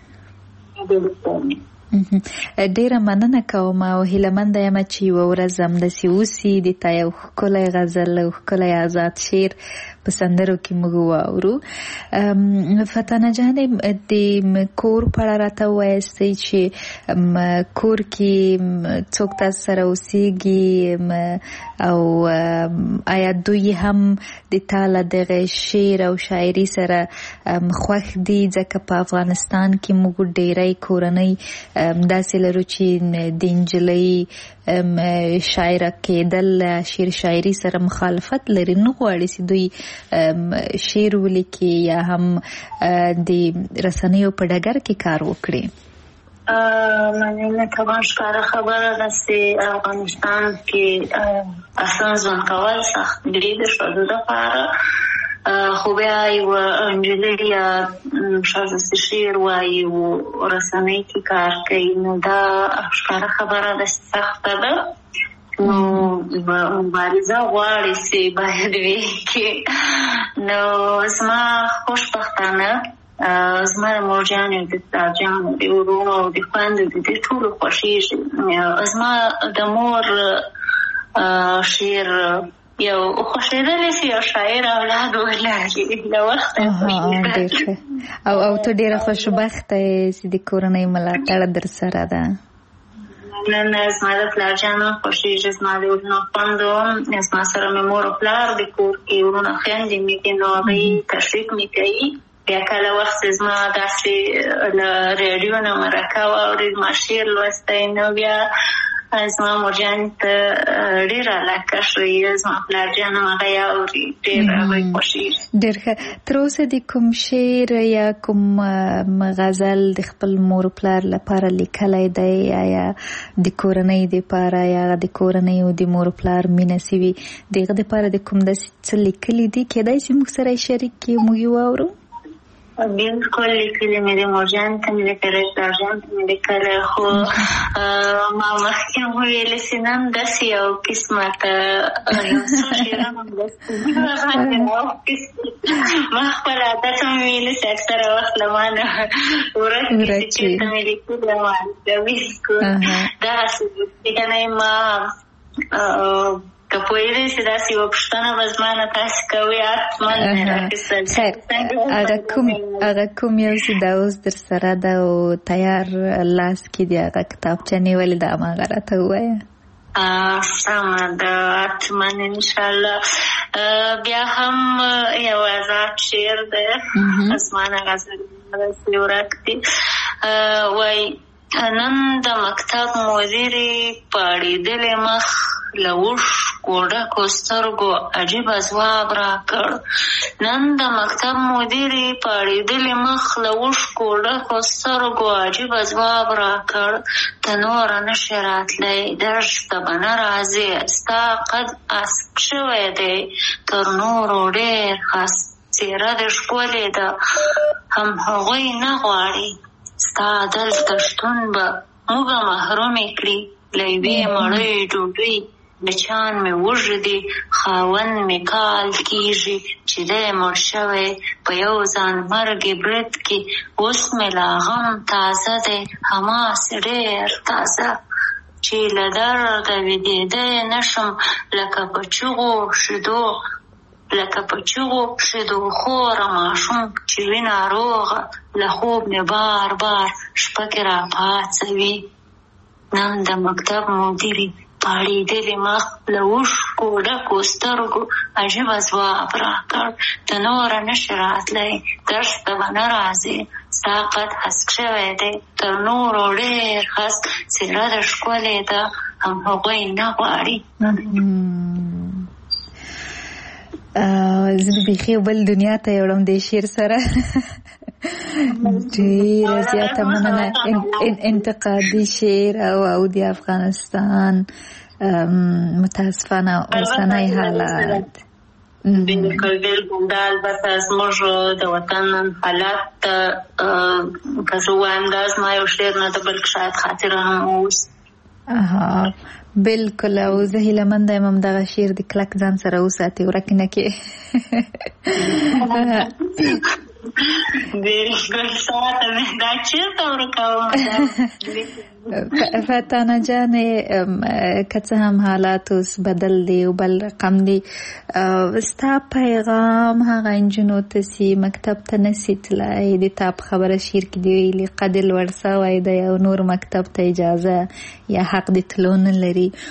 ډیره مننه کوم او هیلهمنده یم چې یوه ورځ همداسې وسي د تا یو ښکلی غزل او ښکلی آزاد شعر په سندرو کې موږ واورو. فتانه جانې د کور په اړه راته ووایاستئ چې کور کې څوک تاسو سره اوسېږي او آیا دوی هم د تاله دغه شعر او شاعري سره خوښ دي؟ ځکه په افغانستان کې موږ ډېری کورنۍ داسې لرو چې د نجلۍ شاعره کېدل شعر شاعري سره مخالفت لري، نه غواړي چې دوی شعر ولیکي یا هم د رسنیو په ډګر کې کار وکړي. مننه طبعا ښکاره خبره ده چې افغانستان کې اصلا ژوند کول سخت دي د ښځو دپاره، خو بیا یوه نجلۍ یا ښځه چې شعر وایي او رسنۍ کې کار کوي نو دا ښکاره خبره ده چې سخته ده. نو مبارزه غواړي چې باید وي کې. نو زما خوشبختانه زما د مورجانې او د پلارجانو د ورونو او د خویندو د دې ټولو خوښېږي. زما د مور شعر یو خوښېدلی چې یو شاعر اولاد ولري له وخته. او او ته ډېره خوشبخته یې چې د کورنۍ ملاتړ در سره ده. نه زما د پلارجانو خوښېږي، زما د ورونو خویندو، زما سره مې مور او پلار د کور کې ورونه خویندې مې دي نو هغوی تشویق مې کوي. بیا کله وخت زما داسې له ریډیو نه مرکه واوري زما شعر لوستی نو بیا زما مورجانې ته ډېره علاقه ښیي، زما پلارجان هم هغه یې اوري، ډېر هغوی خوښېږي. ډېر ښه. تر اوسه د کوم شعر یا کوم غزل د خپل مور پلار لپاره لیکلی دی؟ یا د کورنۍ دپاره یا د کورنۍ او د مور پلار مینه سوي د هغه دپاره د کوم داسې څه لیکلي دي کیدای چې موږ سره یې شریک کړي موږ یې واورو؟ بالکل لیکلي مې دي، مورجانې ته مې لیکلی، پلارجان ته مې لیکلی، خو ما مخکې هم وویلې چې نن داسې یو قسمته یو څو شعرونه هم داسې ما خپل عادت هم ویلې چې اکثره وخت له ما نه ورک دي چې چېرته مې لیکلي ما بالکل دغسې که نه ما که پوهېدی چې داسې یوه پوښتنه به زما نه تاسې کوئ حتما مې راخیستل. خیر، هغه کوم یو چې دا اوس در سره ده او تیار لاس کې دی هغه کتابچه نیولې ده هماغه راته ووایه. سمه ده، حتما انشاءالله. بیا هم یو آزاد شعر دی، زما نه غزل داسې ورک دي، وایي نن د مکتب مدیرې پاړېدلې مخ له اوښکو ډکو سترګو عجیبه ځواب راکړ. نن د مکتب مدیرې پاړېدلې مخ له اوښکو ډکو سترګو عجیبه ځواب راکړ. ته نوره نشې راتلی، درس ته به نه راځې، ستا قد اسک شوی دی تر نورو ډېر خس، څېره دې ښکلې ده هم هغوی نه غواړي، ستا دلته شتون به موږه محرومې کړي له یوې مړۍ ډوډۍ. بچیان مې وږدي، خاوند مې کال کېږي چې دی مړ شوی په یو ځان مرګې برید کې. اوس مې لا غم تازه دی، هماسې ډېر تازه، چې له درده ویدېدی نه شم لکه په چغو شیدو لکه په چغو شیدو خوره ماشوم چې وي ناروغه، له خوب مې بار بار شپه کې راپاڅوي. نن د مکتب مدیرې پاړېدلې مخ له اوښکو ډکو سترګو عجیبه ځواب راکړ. ته نوره نشې راتلی، درس ته به نه راځې، ستا قد هسک شوی دی تر نورو ډېر خس، څېره دې ښکلې ده هم هغوی نه غواړي. زه بیخي بل دنیا ته یوړم دې شعر سره. ډېره زیاته مننه. انتقادي شعر او د افغانستان متاسفانه اوسنی حالات. بالکل بالکل دا البته زموږ د وطن حالات ته که زه ووایم دا زما یو شعر نه ده بلکې شاید خاطره هم اوس. بالکل، او زه هیله منده یم همدغه شعر د کلک ځان سره وساتې، ورک نه کړې. بالکل ساته مې دا چېرته ورکوم. فتانه جانې که څه هم حالات اوس بدل دی او بل رقم دی، ستا پیغام هغه نجونو ته چې مکتب ته نسي تللی، د تا په خبره شعر کې دی ویلي قد لوړ سوی دی او نور مکتب ته اجازه یا حق د تلو نه لري،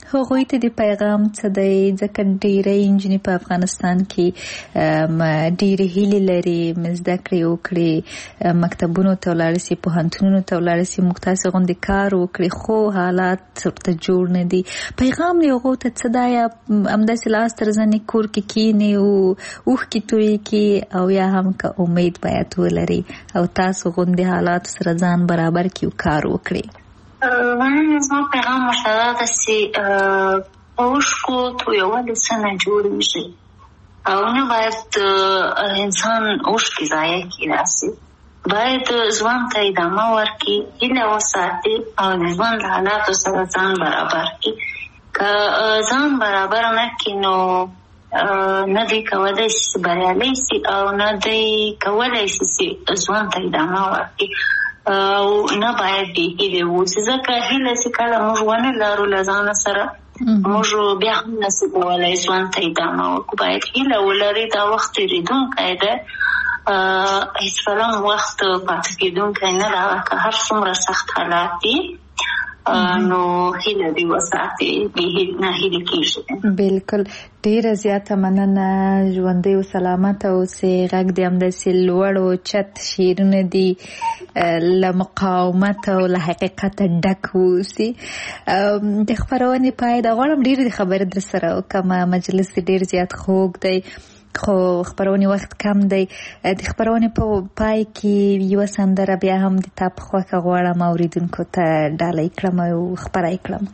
هغوی ته د پیغام څه دی؟ ځکه ډېرې نجونې په افغانستان کې ډېرې هیلې لري، زده کړې وکړي، مکتبونو ته ولاړې شي، پوهنتونونو ته ولاړې شي، موږ تاسې غوندې کار وکړي، خو حالات ورته جوړ نه دي. پیغام یې هغو ته څه دی؟ یا همداسې لاس تر زنې کور کې کښېني او اوښکې تویې کړي، او یا هم که امید باید ولري او تاسو غوندې حالاتو سره ځان برابر کړي او کار وکړي؟ من زما پیغام ورته دا ده چې په اوښکو تویول څه نه جوړېږي او نه باید انسان اوښکې ضایع کړي. داسې باید ژوند ته ادامه ورکړي، هیله وساتي او د ژوند له حالاتو سره ځان برابر کړي. که ځان برابر نه کړي نو نه دی کولی شي چې بریالی شي او نه دی کولی شي چې ژوند ته ادامه ورکړي او نه باید بې هیلې واوسي. ځکه هیله چې کله موږ ونه لرو له ځانه سره موږ بیا هم نشو کولی ژوند ته ادامه ورکړو. باید هیله ولري، دا وخت تېرېدونکی دی، هېڅکله هم وخت پاتې کېدونکی نه ده. که هر څومره سخت حالات دي نو هیله دې وساتي، نه هیلې کېږي. بلکل، ډېره زیاته مننه. ژوندی او سلامته اوسئ. غږ دې همداسې لوړ او چت شعرونه دي له مقاومت او له حقیقته ډک واوسي. د خپرونې پای ته غواړم ډېرې خبرې در سره وکړم. مجلس ډېر زیات خوږ دی خو خبرونې وخت کم دی. د خبرونې په پای کې یوه سندره بیا هم د تا په خوښه غواړم اورېدونکو ته ډالۍ کړم او خپره یې کړم.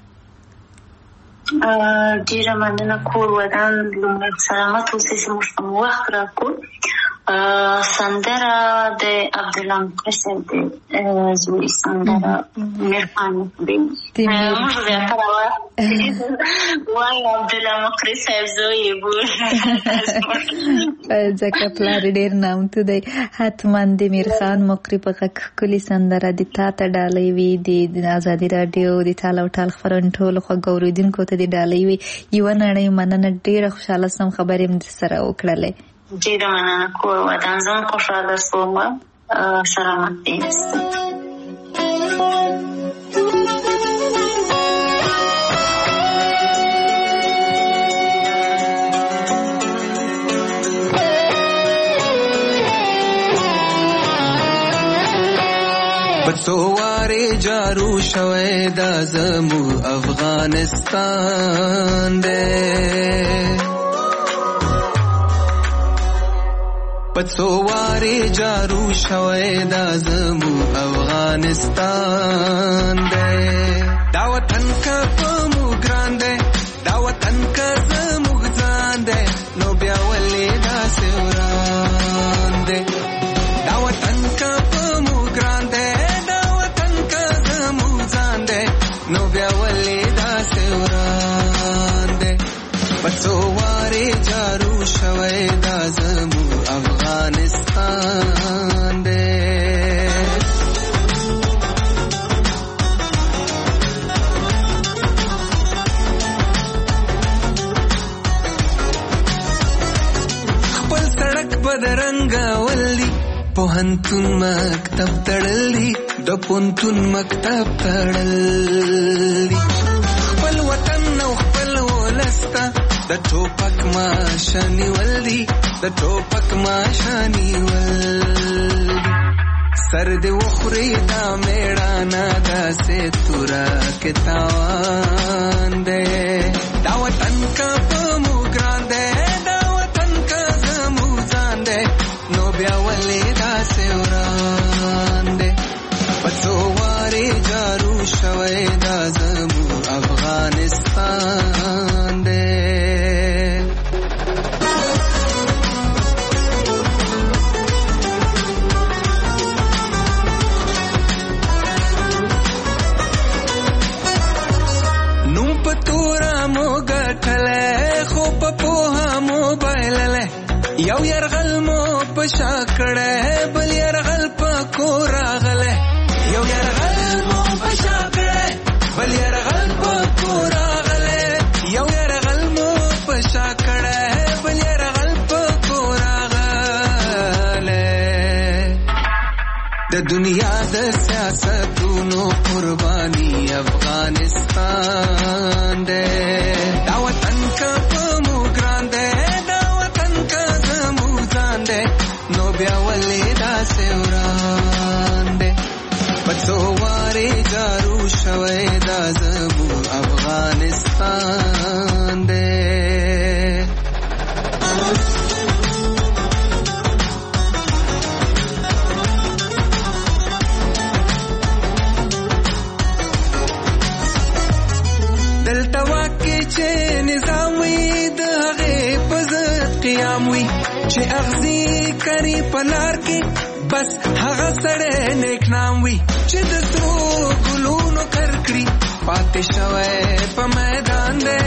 ډېره مننه. کور ودان لومړی سلامت اوسئ چې موږ ته مو وخت راکړو. سندره د عبدالله مقری صاحب د زوی سندره میرخان دی. موږ زیاتره وایو عبدالله مقری صاحب زوی یې بول ځکه پلار ډېر نامتو دی. حتما د میرخان مقری په غږ ښکلې سندره د تا ته ډالۍ وي. د ازادي راډیو د ټال او ټال خپرونې ټولو خوږ اورېدونکو ته د ډالۍ وي. یوه نړۍ مننه. ډېره خوشحاله شوم خبرې مې سره وکړلې. ډېره مننه. کور ودان زه هم خوشحاله شوم. سلامت دې اوسئ. بڅو وارې جارو شوی دا زموږ افغانستان دی، پڅو وارې جارو شوی دا زموږ افغانستان دی. دا وطن که په موږ ګران دی، دا وطن که زموږ ځان دی، نو بیا ولې داسې وران دی. دا وطن که په موږ ګران دی، نو بیا ولې داسې وران دی. پڅو وارې جارو شوی دا زموږ افغانستان دی. خپل سړک بدرنګه ولي، پوهنتون مکتب تړلی، د پوهنتون مکتب تړلی. خپل وطن او خپل ولسته د ټوپک ماشه نیول دي، د ټوپک ماشه نیول دي. سر دې وخوري دا میړانه داسې توره کې تاوان دی. دا وطن که په موږ ګران دی، دا وطن که زموږ ځان دی، نو بیا ولې داسې وران دی. پڅو وارې جارو شوی دا زموږ افغانستان دی. نوم په توره مو ګټلی، خو په پوهه مو بایللی. یو یرغل مو په شا کړی، بل یرغل په کور راغلی. یو یرغل مو په شا کړی، بل یرغل په کور راغلی. یو یرغل مو په شا کړی، بل یرغل په کور راغلی. د دنیا د سیاستونو قربانی افغانستان دے دا وطن کا پمو ګران دے دا وطن کا زمو ځان دے نو بیا ولې دا سوران دے پڅو واره جارو شوي دا زمو افغانستان دے چې نظام وي د هغې په ضد قیام وي چې اغزي کري په لار کې بس هغه سړی نیک نام وي چې د سرو ګلونو کرکړي پاتې شوی په میدان دی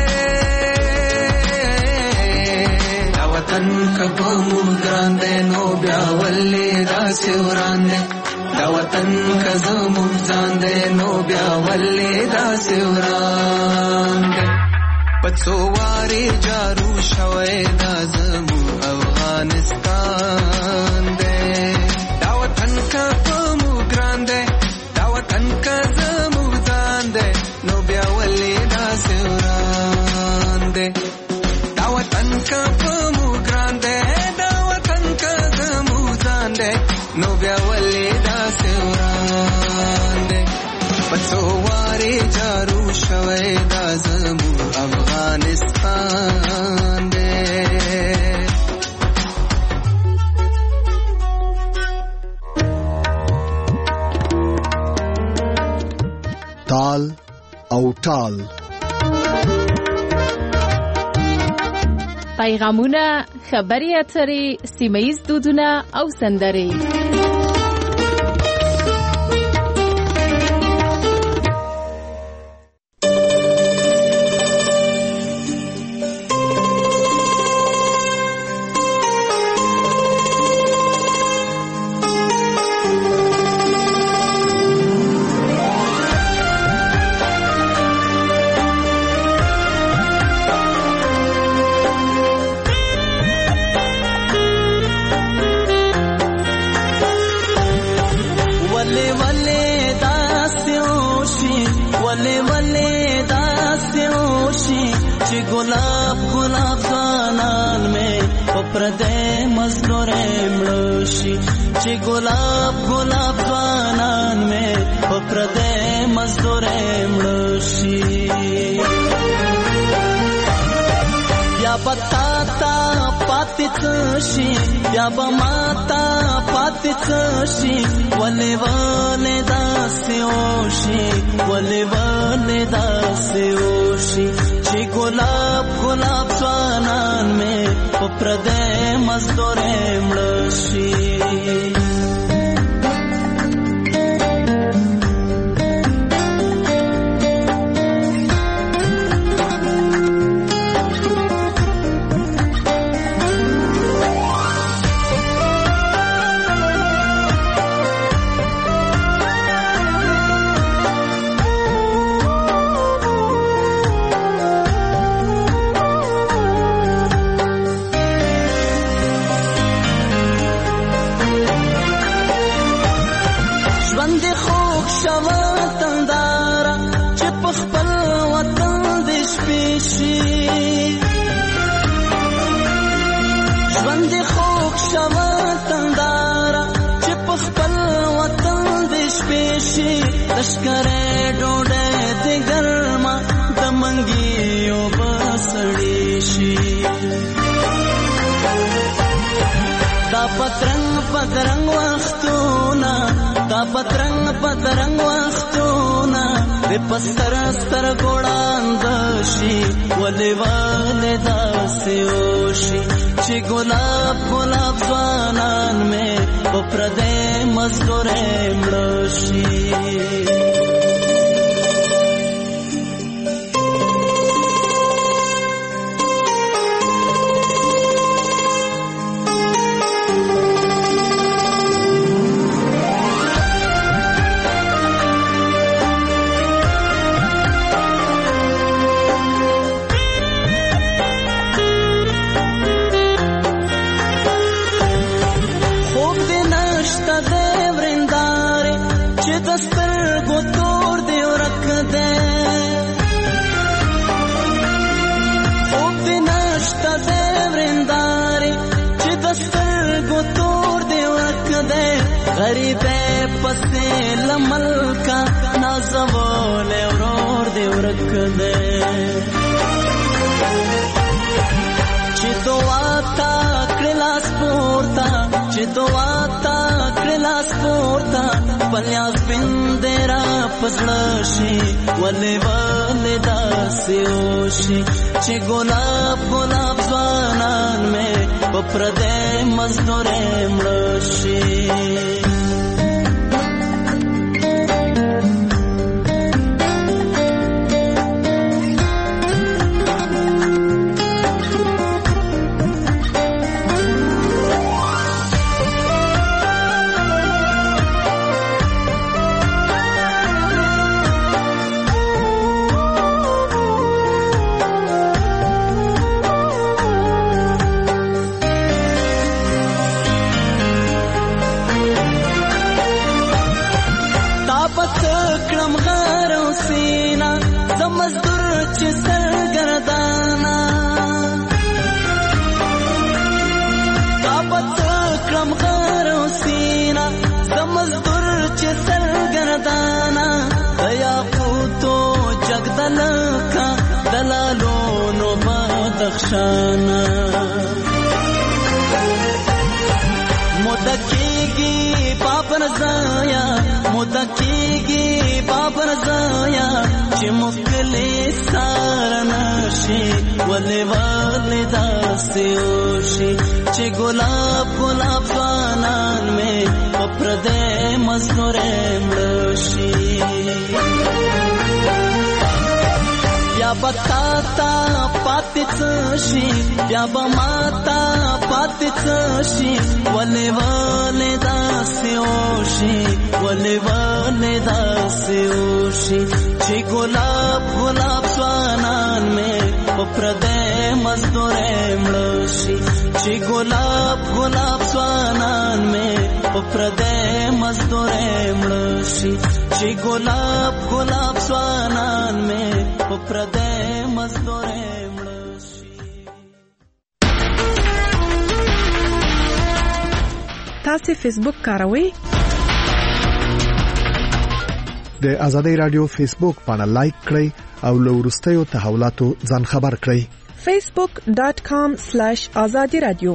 دا وطن که په موږ ګران دی نو بیا ولې داسې وران دی دا وطن که زموږ ځان دی نو بیا ولې داسې وران دی پڅو واره جارو شوي دا زمو افغانستان دے دا وطن کا پمو ګران دے دا وطن کا زمو ځان دے نو بیا ولې دا سوران دے دا وطن کا پمو ګران دے دا وطن کا زمو ځان دے نو بیا ولې دا سوران دے پڅو واره جارو شوي دا زمو افغانستان دے تال او ټال پیغامونه، خبري اترې، سیمه ییز دودونه او سندرې. गुलाब गुलाब गानान में पप्रदे मजदूरे मृषि ची गुलाब गुलाब गानान में पप्रदे मजदूरे मृषि या बताता पातिचशी या बमाता पातिचशी वले वले दास्योशी वले वले दास्योशी ची गुलाब गुलाब स्वानान में पप्रदे मजदूरे मृषि लश्करे डोडे दे गर्मा दमंगियो बसड़ीशी दा पतरंग पतरंग वख्तूना दा पतरंग पतरंग वख्तूना दे पस्तर स्तर गोड़ांदशी वले वले दास्योशी ची गुलाब गुलाब स्वानान में पप्रदे मजदूरे मृषि खूब दिन नष्ट दे वृंदार تا کلاس پورتا چې دعا تا کلاس پورتا پلیاس بندرا پسړشي ولې ولې داسې وشي چې ګلاب ګلاب ځوانان مې په پردې مزدورې مړه شي شانا مدکیگی بابر زایا مدکیگی بابر زایا چې مخکلی سارناشي ولې ولې داسې وشي چې ګلاب ګلاب ځوانان مې په پردې مزدورې مړه شي بیا بتا تا پاتې څه شي بیا به ماتا پاتې څه شي ولې ولې داسې وشي ولې ولې داسې وشي چې ګلاب ګلاب ځوانان مې په پردې مزدورې مړه شي چې ګلاب ګلاب ځوانان مې په پردې مزدورې مړه شي چې ګلاب ګلاب ځوانان مې په پردې مزدورې مړه شي. تاسو فیسبوک کاروئ؟ د آزادۍ رادیو فیسبوک باندې لایک کړئ او له وروستیو تحولاتو ځان خبر کړئ. facebook dot com slash azadi radio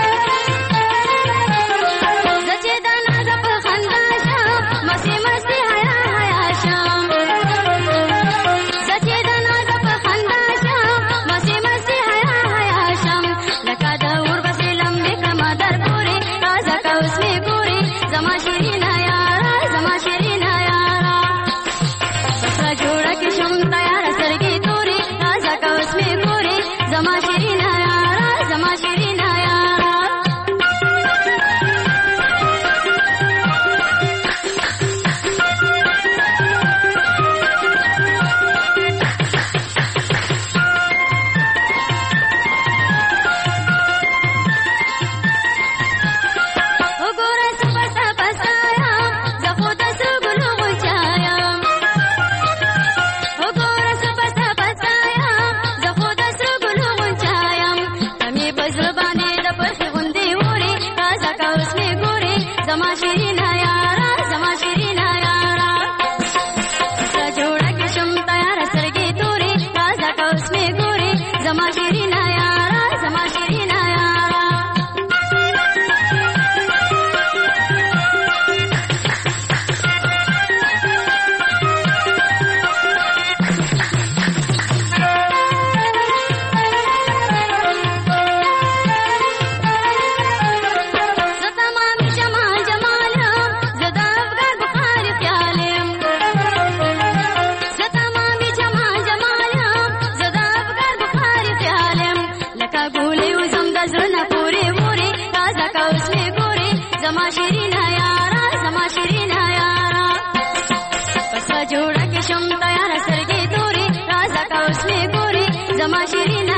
Masti جوړه کې شم تیار سرګي توري رازه کا اوس می ګوري زما شیرین